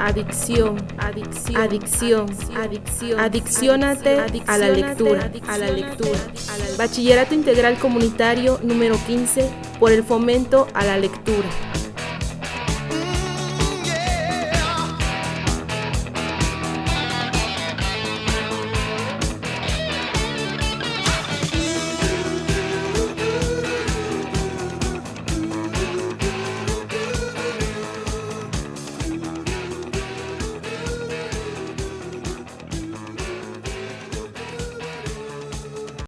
Adicciónate a la lectura. Bachillerato Integral Comunitario número 15 por el fomento a la lectura.